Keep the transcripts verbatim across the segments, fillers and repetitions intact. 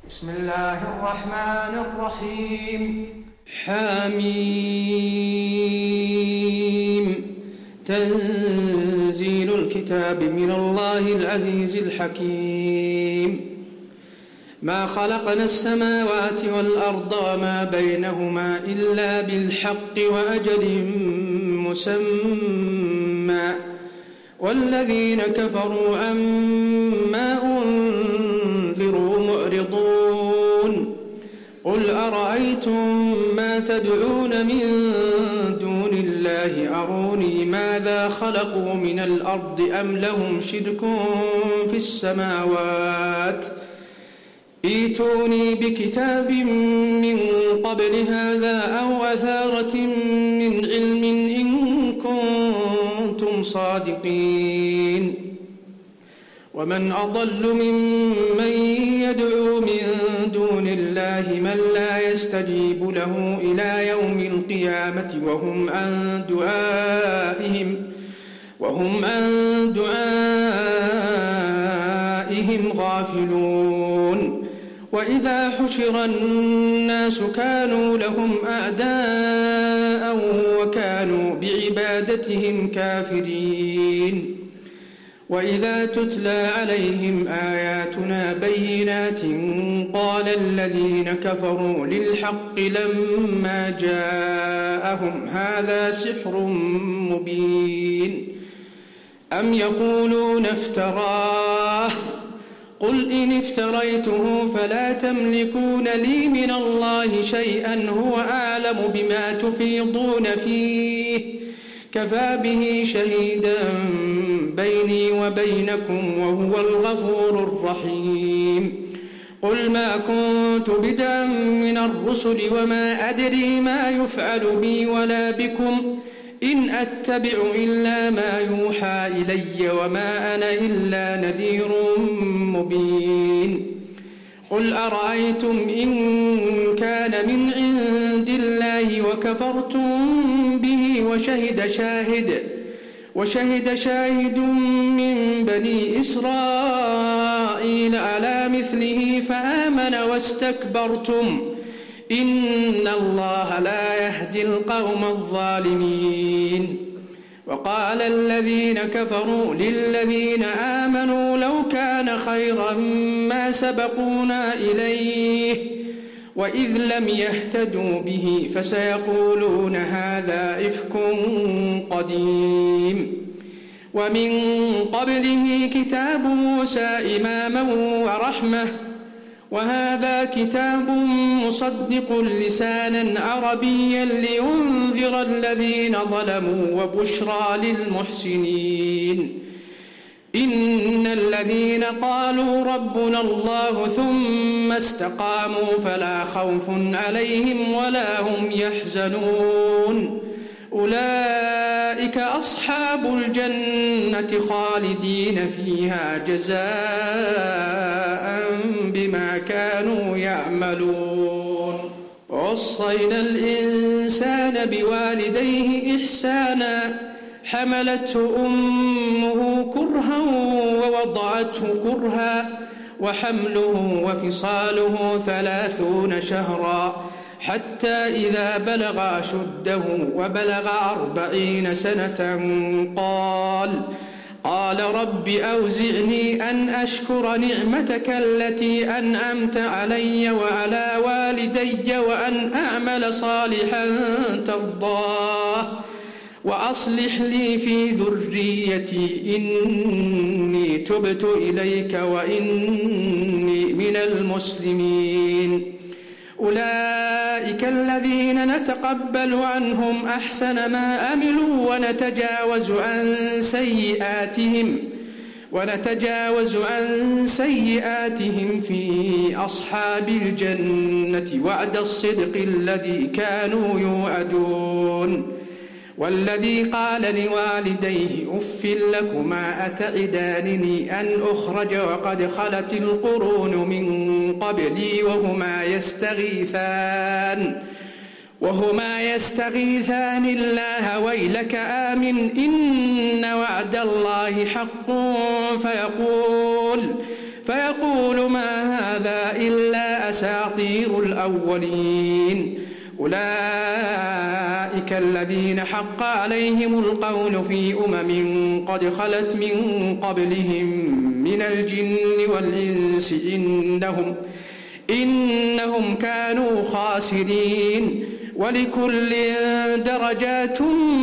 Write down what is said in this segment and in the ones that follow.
بسم الله الرحمن الرحيم. حميم. تنزيل الكتاب من الله العزيز الحكيم. ما خلقنا السماوات والأرض وما بينهما إلا بالحق وأجل مسمى والذين كفروا عما أنذروا معرضون. قل أرأيتم ما تدعون من دون الله أروني ماذا خلقوا من الأرض أم لهم شرك في السماوات ائتوني بكتاب من قبل هذا أو أثارة من علم إن كنتم صادقين. ومن أضل ممن يدعو من دون الله من لا يستجيب له إلى يوم القيامة وهم عن دعائهم وهم عن دعائهم غافلون. وإذا حشر الناس كانوا لهم أعداء وكانوا بعبادتهم كافرين. وإذا تتلى عليهم آياتنا بينات قال الذين كفروا للحق لما جاءهم هذا سحر مبين. أم يقولون افتراه قل إن افتريته فلا تملكون لي من الله شيئا هو أعلم بما تفيضون فيه كفى به شهيدا بيني وبينكم وهو الغفور الرحيم. قل ما كنت بدعا من الرسل وما أدري ما يفعل بي ولا بكم إن أتبع إلا ما يوحى إلي وما أنا إلا نذير مبين. قل أرأيتم إن كان من عند الله وكفرتم به وشهد شاهد وشهد شاهد من بني إسرائيل على مثله فآمن واستكبرتم إن الله لا يهدي القوم الظالمين. وقال الذين كفروا للذين آمنوا لو كان خيرا ما سبقونا إليه وإذ لم يهتدوا به فسيقولون هذا إفك قديم. ومن قبله كتاب موسى إماما ورحمة وهذا كتاب مصدق لسانا عربيا لينذر الذين ظلموا وبشرى للمحسنين. إن الذين قالوا ربنا الله ثم استقاموا فلا خوف عليهم ولا هم يحزنون أولئك أصحاب الجنة خالدين فيها جزاء بما كانوا يعملون. ووصينا الإنسان بوالديه إحسانا حملته أمه كرها ووضعته كرها وحمله وفصاله ثلاثون شهرا حتى إذا بلغ أشده وبلغ أربعين سنة قال قال رب أوزعني أن أشكر نعمتك التي أنعمت علي وعلى والدي وأن أعمل صالحا ترضاه وأصلح لي في ذريتي إني تبت إليك وإني من المسلمين. أولئك الذين نتقبل عنهم أحسن ما عملوا ونتجاوز عن سيئاتهم ونتجاوز عن سيئاتهم في أصحاب الجنة وعد الصدق الذي كانوا يوعدون. والذي قال لوالديه أف لكما أتعدانني أن أخرج وقد خلت القرون من قبلي وهما يستغيثان وهما يستغيثان الله ويلك آمن إن وعد الله حق فيقول فيقول ما هذا إلا أساطير الأولين. أولئك الذين حق عليهم القول في أمم قد خلت من قبلهم من الجن والإنس إنهم, إنهم كانوا خاسرين. ولكل درجات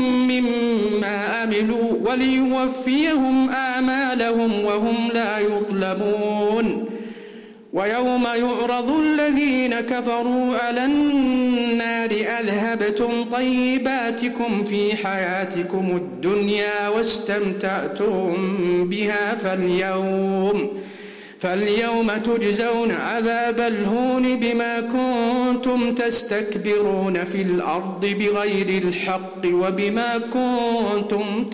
مما عملوا وليوفيهم أعمالهم وهم لا يظلمون. ويوم يعرض الذين كفروا على النار أذهبتم طيباتكم في حياتكم الدنيا واستمتعتم بها فاليوم فاليوم تجزون عذاب الهون بما كنتم تستكبرون في الأرض بغير الحق وبما كنتم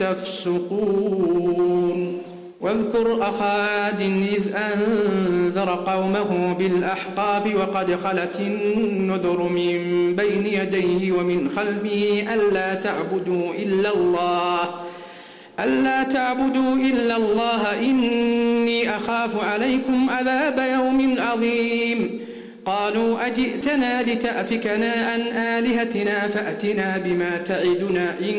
تفسقون. واذكر أخا عاد إذ أنذر قومه بالأحقاف وقد خلت النذر من بين يديه ومن خلفه ألا تعبدوا إلا الله ألا تعبدوا إلا الله إني أخاف عليكم عذاب يوم عظيم. قالوا أجئتنا لتأفكنا عن آلهتنا فأتنا بما تعدنا إن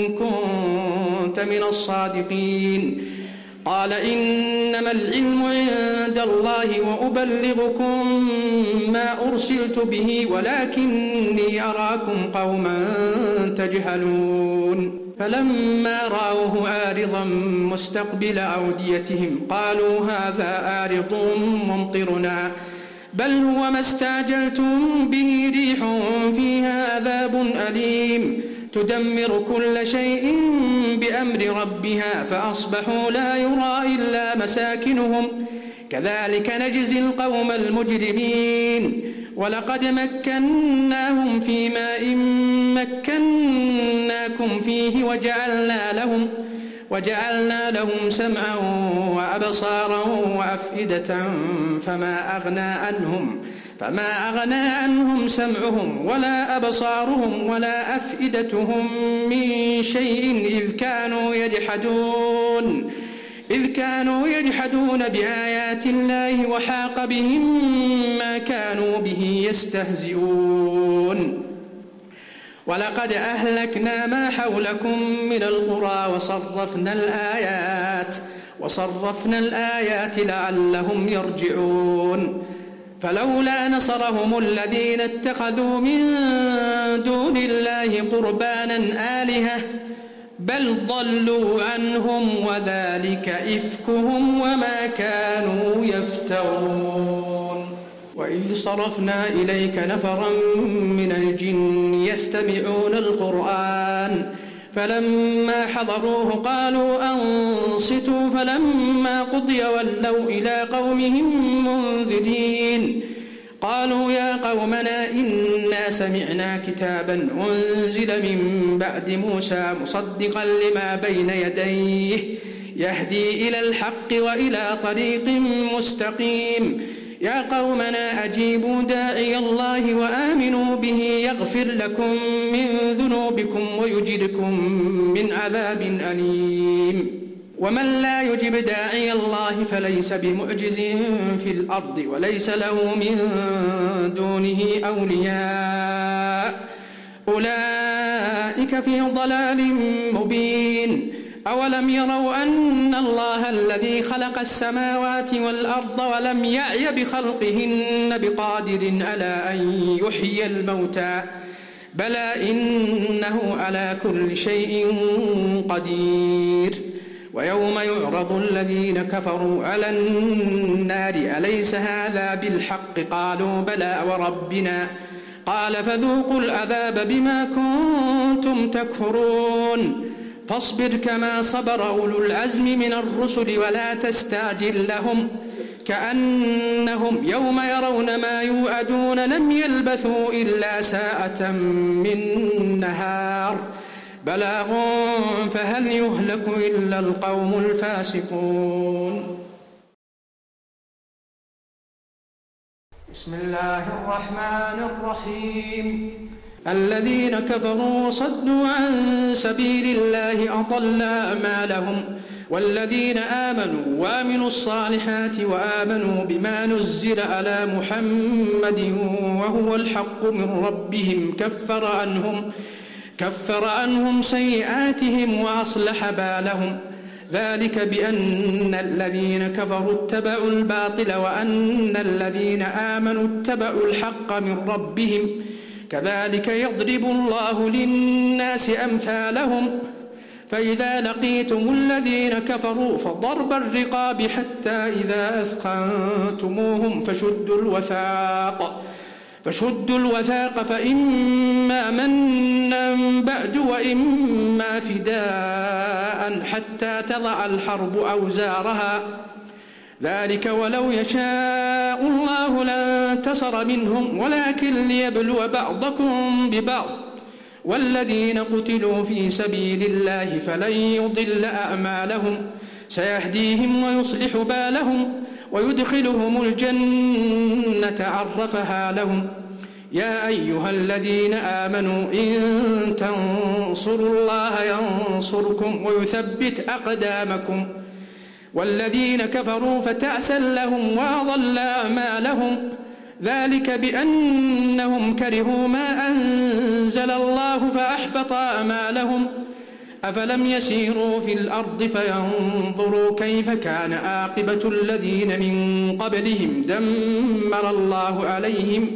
كنت من الصادقين. قال إنما العلم عند الله وأبلغكم ما أرسلت به ولكني أراكم قوما تجهلون. فلما رأوه عارضا مستقبل أوديتهم قالوا هذا عارض ممطرنا بل هو ما استعجلتم به ريح فيها عذاب أليم تدمر كل شيء بأمر ربها فأصبحوا لا يرى إلا مساكنهم كذلك نجزي القوم المجرمين. ولقد مكناهم في ماء مكناكم فيه وجعلنا لهم وجعلنا لهم سمعا وأبصارا وأفئدة فما أغنى عنهم فما أغنى عنهم سمعهم ولا أبصارهم ولا أفئدتهم من شيء إذ كانوا يجحدون إذ كانوا يجحدون بآيات الله وحاق بهم ما كانوا به يستهزئون. ولقد أهلكنا ما حولكم من القرى وصرفنا الآيات وصرفنا الآيات لعلهم يرجعون. فلولا نصرهم الذين اتخذوا من دون الله قربانا آلهة بل ضلوا عنهم وذلك إفكهم وما كانوا يفترون. وإذ صرفنا إليك نفرا من الجن يستمعون القرآن فلما حضروه قالوا أنصتوا فلما قضي ولوا إلى قومهم منذرين. قالوا يا قومنا إنا سمعنا كتابا أنزل من بعد موسى مصدقا لما بين يديه يهدي إلى الحق وإلى طريق مستقيم. يا قومنا أجيبوا داعي الله وآمنوا به يغفر لكم من ذنوبكم ويجركم من عذاب أليم. ومن لا يجب داعي الله فليس بمعجز في الأرض وليس له من دونه أولياء أولئك في ضلال مبين. أولم يروا أن الله الذي خلق السماوات والأرض ولم يعي بخلقهن بقادر على أن يحيي الموتى بلى إنه على كل شيء قدير. ويوم يعرض الذين كفروا على النار أليس هذا بالحق قالوا بلى وربنا قال فذوقوا العذاب بما كنتم تكفرون. فاصبر كما صبر أولو العزم من الرسل ولا تستعجل لهم كأنهم يوم يرون ما يوعدون لم يلبثوا إلا ساعة من نهار بلاغ فهل يهلك إلا القوم الفاسقون. بسم الله الرحمن الرحيم. الذين كفروا وصدوا عن سبيل الله أضل أعمالهم والذين آمنوا وعملوا الصالحات وآمنوا بما نزل على محمد وهو الحق من ربهم كفر عنهم كفر عنهم سيئاتهم وأصلح بالهم ذلك بأن الذين كفروا اتبعوا الباطل وأن الذين آمنوا اتبعوا الحق من ربهم كذلك يضرب الله للناس أمثالهم فإذا لقيتم الذين كفروا فضرب الرقاب حتى إذا أثخنتموهم فشدوا الوثاق فشدوا الوثاق فإما منا بعد وإما فداء حتى تضع الحرب أوزارها ذلك ولو يشاء الله لانتصر منهم ولكن ليبلو بعضكم ببعض والذين قتلوا في سبيل الله فلن يضل أعمالهم سيهديهم ويصلح بالهم ويدخلهم الجنة عرفها لهم يا أيها الذين آمنوا إن تنصروا الله ينصركم ويثبت أقدامكم والذين كفروا فتعسا لهم وأضل أعمالهم ذلك بأنهم كرهوا ما أنزل الله فأحبط أعمالهم أفلم يسيروا في الأرض فينظروا كيف كان عاقبة الذين من قبلهم دمر الله عليهم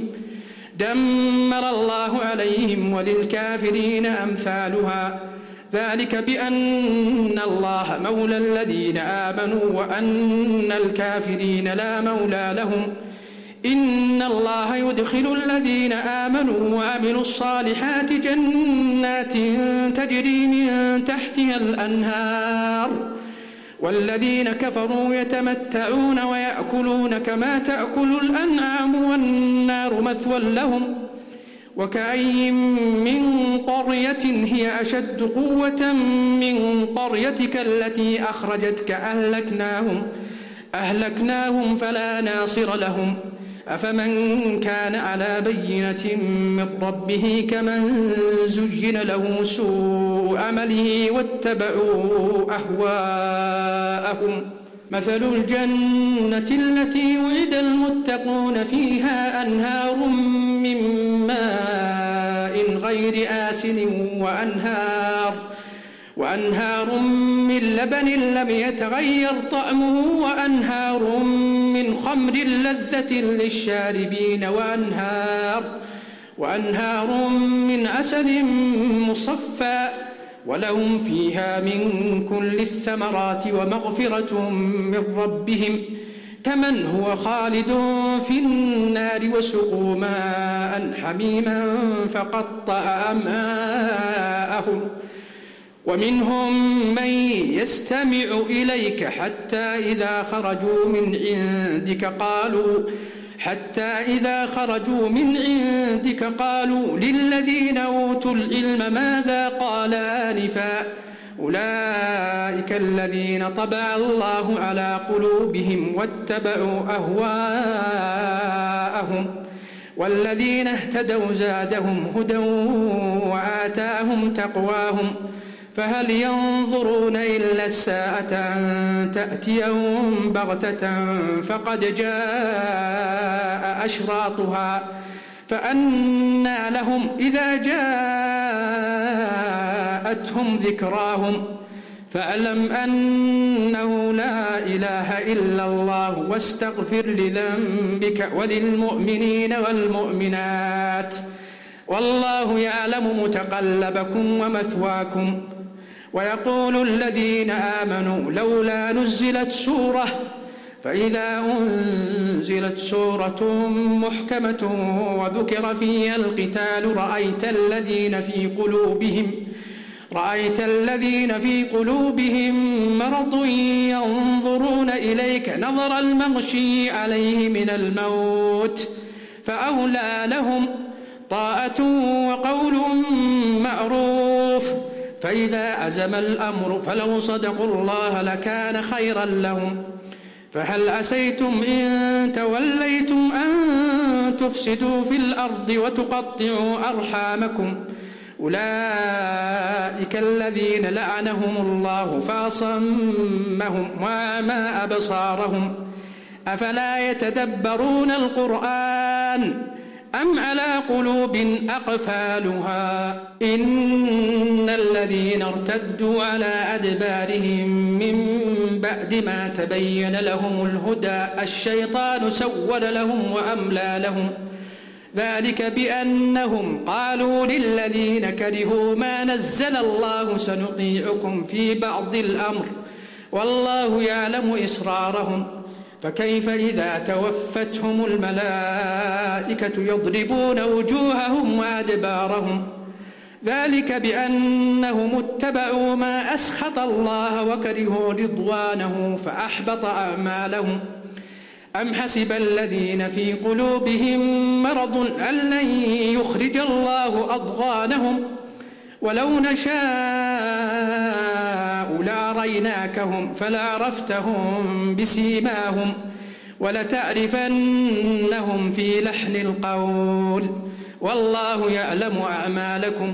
دمر الله عليهم وللكافرين أمثالها ذلك بأن الله مولى الذين آمنوا وأن الكافرين لا مولى لهم إن الله يدخل الذين آمنوا وعملوا الصالحات جنات تجري من تحتها الأنهار والذين كفروا يتمتعون ويأكلون كما تأكل الأنعام والنار مثوى لهم وكأي من قرية هي أشد قوة من قريتك التي أخرجتك أهلكناهم أهلكناهم فلا ناصر لهم أفمن كان على بينة من ربه كمن زين له سوء عمله واتبعوا أهواءهم مثل الجنة التي وعد المتقون فيها أنهار من ماء غير آسن وأنهار وأنهار من لبن لم يتغير طعمه وأنهار من خمر لذة للشاربين وأنهار وأنهار من عسل مصفى ولهم فيها من كل الثمرات ومغفرة من ربهم كمن هو خالد في النار وسقوا ماء حميما فقطع أمعاءهم ومنهم من يستمع إليك حتى إذا خرجوا من عندك قالوا حتى إذا خرجوا من عندك قالوا للذين أوتوا العلم ماذا قال آنفا أولئك الذين طبع الله على قلوبهم واتبعوا أهواءهم والذين اهتدوا زادهم هدى وآتاهم تقواهم فهل ينظرون إلا الساعة أن تأتيهم بغتة فقد جاء أشراطها فأنى لهم إذا جاءتهم ذكراهم فاعلم أنه لا إله إلا الله واستغفر لذنبك وللمؤمنين والمؤمنات والله يعلم متقلبكم ومثواكم ويقول الذين آمنوا لولا نزلت سورة فإذا أنزلت سورة محكمة وذكر فيها القتال رأيت الذين في قلوبهم رأيت الذين في قلوبهم مرض ينظرون إليك نظر المغشي عليه من الموت فأولى لهم طاعة وقول معروف فإذا أزم الأمر فلو صدقوا الله لكان خيرا لهم فهل عسيتم إن توليتم أن تفسدوا في الأرض وتقطعوا أرحامكم أولئك الذين لعنهم الله فأصمهم وأعمى أبصارهم أفلا يتدبرون القرآن أم على قلوب أقفالها إن الذين ارتدوا على أدبارهم من بعد ما تبين لهم الهدى الشيطان سول لهم وأملى لهم ذلك بأنهم قالوا للذين كرهوا ما نزل الله سنطيعكم في بعض الأمر والله يعلم إسرارهم فكيف إذا توفتهم الملائكة يضربون وجوههم وأدبارهم ذلك بأنهم اتبعوا ما أسخط الله وكرهوا رضوانه فأحبط أعمالهم أم حسب الذين في قلوبهم مرض أن لن يخرج الله أضغانهم ولو نشاء لأريناكهم فلعرفتهم بسيماهم ولتعرفنهم في لحن القول والله يعلم أعمالكم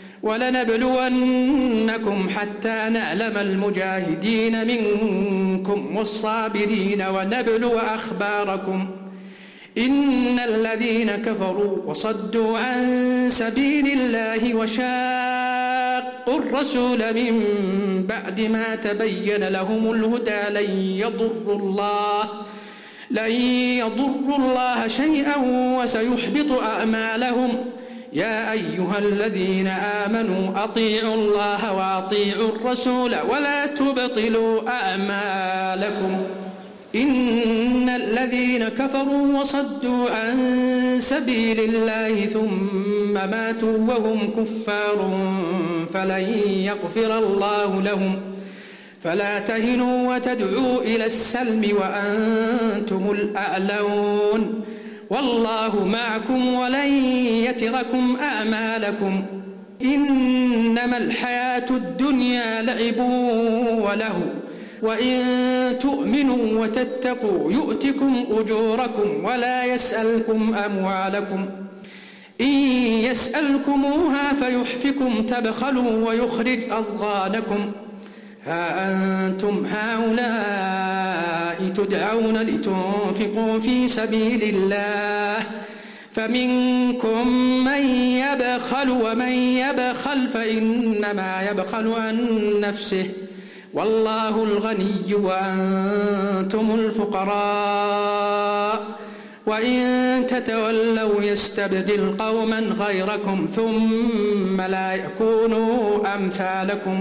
ولنبلونكم حتى نعلم المجاهدين منكم والصابرين ونبلو أخباركم إن الذين كفروا وصدوا عن سبيل الله وشاقوا الرسول من بعد ما تبين لهم الهدى لن يضروا الله لن يضروا الله شيئا وسيحبط أعمالهم يا أيها الذين آمنوا أطيعوا الله وأطيعوا الرسول ولا تبطلوا أعمالكم إن الذين كفروا وصدوا عن سبيل الله ثم ماتوا وهم كفار فلن يغفر الله لهم فلا تهنوا وتدعوا إلى السلم وأنتم الأعلون والله معكم ولن يتركم أعمالكم إنما الحياة الدنيا لعب وله وإن تؤمنوا وتتقوا يؤتكم أجوركم ولا يسألكم أموالكم إن يسألكموها فيحفكم تبخلوا ويخرج أضغانكم ها أنتم هؤلاء تدعون لتنفقوا في سبيل الله فمنكم من يبخل ومن يبخل فإنما يبخل عن نفسه والله الغني وأنتم الفقراء وإن تتولوا يستبدل قوما غيركم ثم لا يكونوا أمثالكم.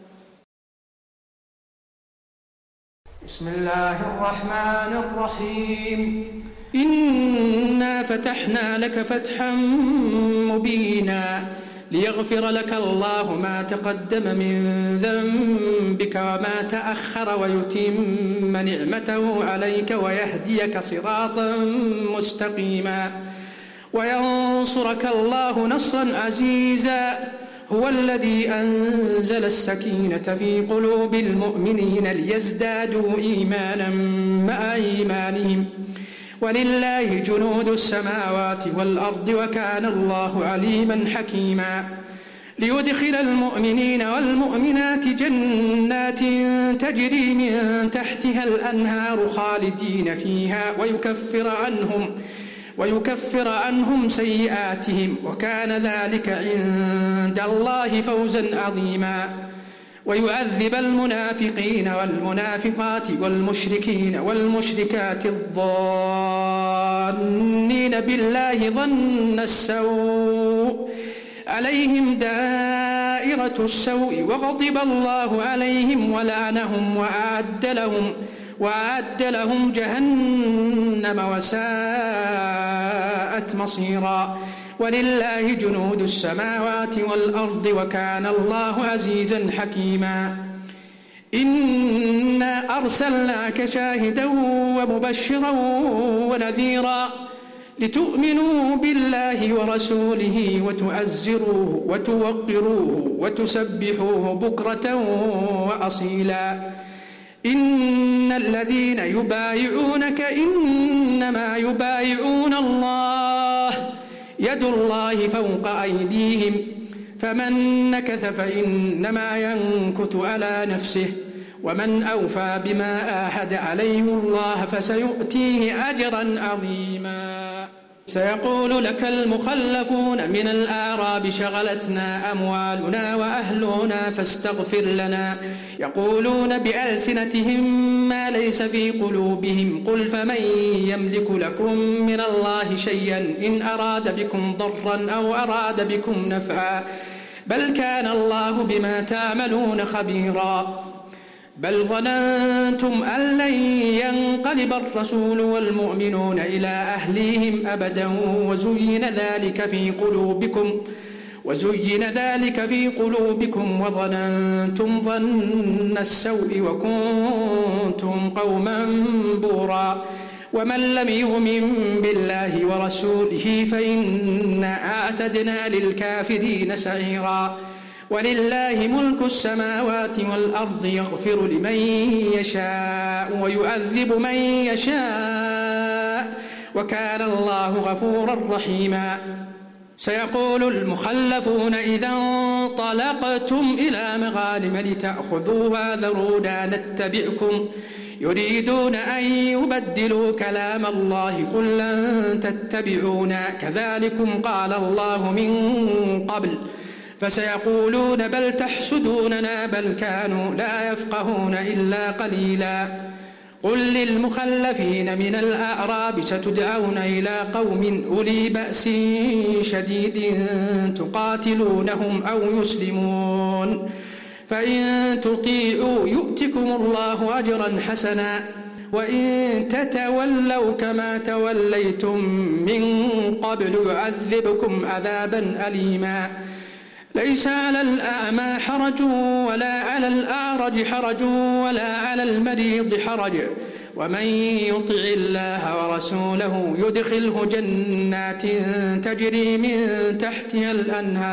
بسم الله الرحمن الرحيم إنا فتحنا لك فتحا مبينا ليغفر لك الله ما تقدم من ذنبك وما تأخر ويتم نعمته عليك ويهديك صراطا مستقيما وينصرك الله نصرا عزيزا هو الذي أنزل السكينة في قلوب المؤمنين ليزدادوا إيمانا مع إيمانهم ولله جنود السماوات والأرض وكان الله عليما حكيما ليدخل المؤمنين والمؤمنات جنات تجري من تحتها الأنهار خالدين فيها ويكفر عنهم ويكفر عنهم سيئاتهم وكان ذلك عند الله فوزا عظيما ويعذب المنافقين والمنافقات والمشركين والمشركات الظانين بالله ظن السوء عليهم دائرة السوء وغضب الله عليهم ولعنهم وأعد لهم وأعد لهم جهنم وساءت مصيرا ولله جنود السماوات والأرض وكان الله عزيزا حكيما إنا أرسلناك شاهدا ومبشرا ونذيرا لتؤمنوا بالله ورسوله وتعزروه وتوقروه وتسبحوه بكرة وأصيلا إن الذين يبايعونك إنما يبايعون الله يد الله فوق أيديهم فمن نكث فإنما ينكث على نفسه ومن أوفى بما آهد عليه الله فسيؤتيه أجرا عظيما. سيقول لك المخلفون من الأعراب شغلتنا أموالنا وأهلنا فاستغفر لنا يقولون بألسنتهم ما ليس في قلوبهم قل فمن يملك لكم من الله شيئا إن أراد بكم ضرا أو أراد بكم نفعا بل كان الله بما تعملون خبيرا. بل ظننتم أن لن ينقلب الرسول والمؤمنون إلى أهليهم أبدا وزين ذلك في قلوبكم وزين ذلك في قلوبكم وظننتم ظن السوء وكنتم قوما بورا. ومن لم يؤمن بالله ورسوله فإنا أعتدنا للكافرين سعيرا. ولله ملك السماوات والأرض يغفر لمن يشاء ويعذب من يشاء وكان الله غفورا رحيما. سيقول المخلفون إذا انطلقتم إلى مغانم لتأخذوها ذرونا نتبعكم يريدون أن يبدلوا كلام الله قل لن تتبعونا كذلكم قال الله من قبل فسيقولون بل تحسدوننا بل كانوا لا يفقهون إلا قليلا. قل للمخلفين من الأعراب ستدعون إلى قوم أولي بأس شديد تقاتلونهم أو يسلمون فإن تطيعوا يؤتكم الله أجرا حسنا وإن تتولوا كما توليتم من قبل يعذبكم عذابا أليما. ليس على الأعمى حرج ولا على الأعرج حرج ولا على المريض حرج ومن يطع الله ورسوله يدخله جنات تجري من تحتها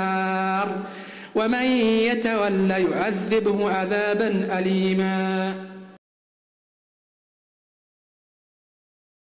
الأنهار ومن يتول يعذبه عذابا أليما.